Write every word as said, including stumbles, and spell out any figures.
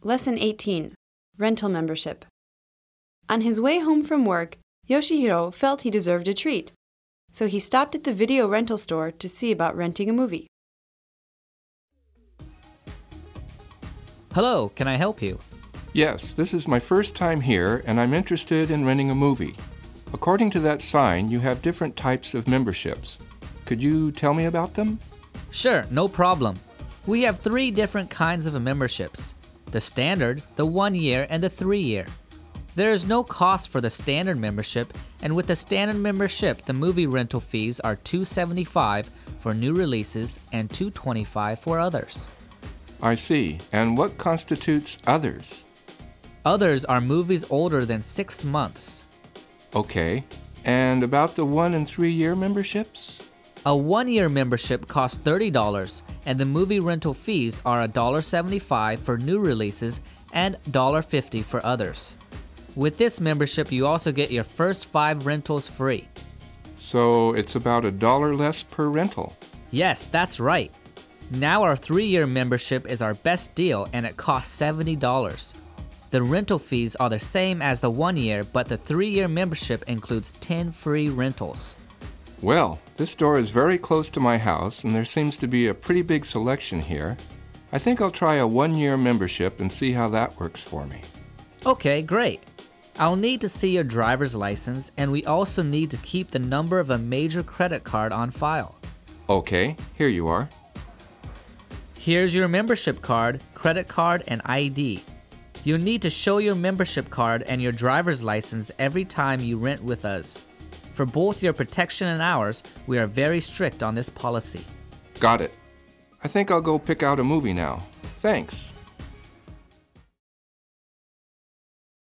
Lesson eighteen. Rental Membership. On his way home from work, Yoshihiro felt he deserved a treat, so he stopped at the video rental store to see about renting a movie. Hello, can I help you? Yes, this is my first time here and I'm interested in renting a movie. According to that sign, you have different types of memberships. Could you tell me about them? Sure, no problem. We have three different kinds of memberships: the standard, the one year, and the three year. There is no cost for the standard membership, and with the standard membership, the movie rental fees are two dollars and seventy-five cents for new releases and two dollars and twenty-five cents for others. I see. And what constitutes others? Others are movies older than six months. Okay. And about the one and three year memberships? A one-year membership costs thirty dollars, and the movie rental fees are one dollar and seventy-five cents for new releases and one dollar and fifty cents for others. With this membership, you also get your first five rentals free. So it's about a dollar less per rental. Yes, that's right. Now our three-year membership is our best deal, and it costs seventy dollars. The rental fees are the same as the one year, but the three-year membership includes ten free rentals. Well, this store is very close to my house, and there seems to be a pretty big selection here. I think I'll try a one-year membership and see how that works for me. Okay, great. I'll need to see your driver's license, and we also need to keep the number of a major credit card on file. Okay, here you are. Here's your membership card, credit card, and I D. You'll need to show your membership card and your driver's license every time you rent with us. For both your protection and ours, we are very strict on this policy. Got it. I think I'll go pick out a movie now. Thanks.